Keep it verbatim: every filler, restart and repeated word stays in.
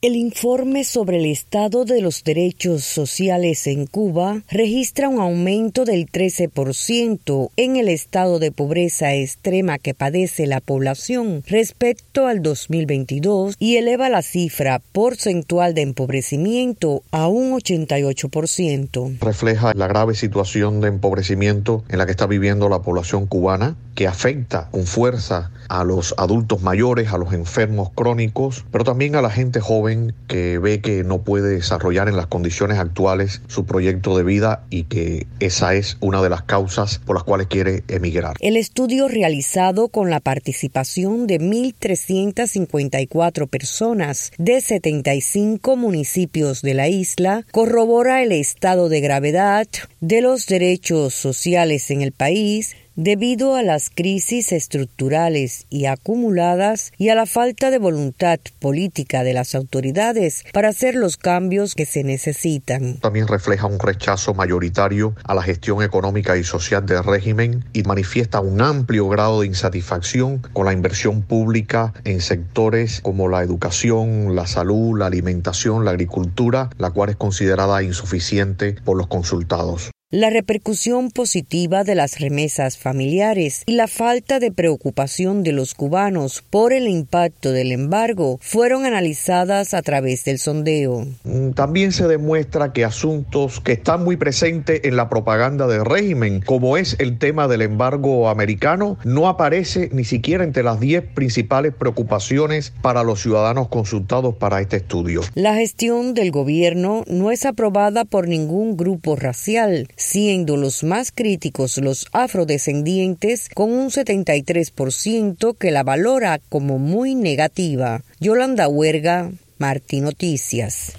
El informe sobre el estado de los derechos sociales en Cuba registra un aumento del trece por ciento en el estado de pobreza extrema que padece la población respecto al dos mil veintidós y eleva la cifra porcentual de empobrecimiento a un ochenta y ocho por ciento. Refleja la grave situación de empobrecimiento en la que está viviendo la población cubana, que afecta con fuerza a los adultos mayores, a los enfermos crónicos, pero también a la gente joven que ve que no puede desarrollar en las condiciones actuales su proyecto de vida y que esa es una de las causas por las cuales quiere emigrar. El estudio realizado con la participación de mil trescientas cincuenta y cuatro personas de setenta y cinco municipios de la isla corrobora el estado de gravedad de los derechos sociales en el país debido a las crisis estructurales y acumuladas y a la falta de voluntad política de las autoridades para hacer los cambios que se necesitan. También refleja un rechazo mayoritario a la gestión económica y social del régimen y manifiesta un amplio grado de insatisfacción con la inversión pública en sectores como la educación, la salud, la alimentación, la agricultura, la cual es considerada insuficiente por los consultados. La repercusión positiva de las remesas familiares y la falta de preocupación de los cubanos por el impacto del embargo fueron analizadas a través del sondeo. También se demuestra que asuntos que están muy presentes en la propaganda del régimen, como es el tema del embargo americano, no aparece ni siquiera entre las diez principales preocupaciones para los ciudadanos consultados para este estudio. La gestión del gobierno no es aprobada por ningún grupo racial, siendo los más críticos los afrodescendientes con un setenta y tres por ciento que la valora como muy negativa. Yolanda Huerga, Martí Noticias.